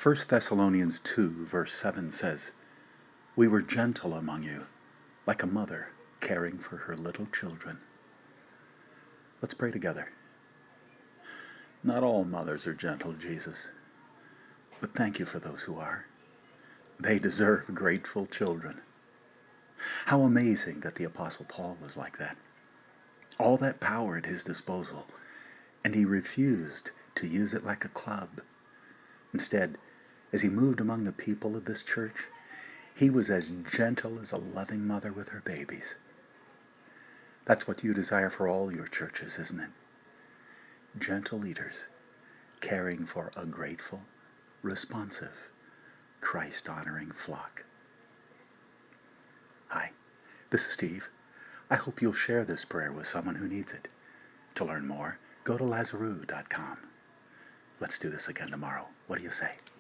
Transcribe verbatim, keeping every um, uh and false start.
First Thessalonians two, verse seven says, "We were gentle among you, like a mother caring for her little children." Let's pray together. Not all mothers are gentle, Jesus, but thank you for those who are. They deserve grateful children. How amazing that the Apostle Paul was like that. All that power at his disposal, and he refused to use it like a club. Instead, as he moved among the people of this church, he was as gentle as a loving mother with her babies. That's what you desire for all your churches, isn't it? Gentle leaders, caring for a grateful, responsive, Christ-honoring flock. Hi, this is Steve. I hope you'll share this prayer with someone who needs it. To learn more, go to Lazaroo dot com. Let's do this again tomorrow. What do you say?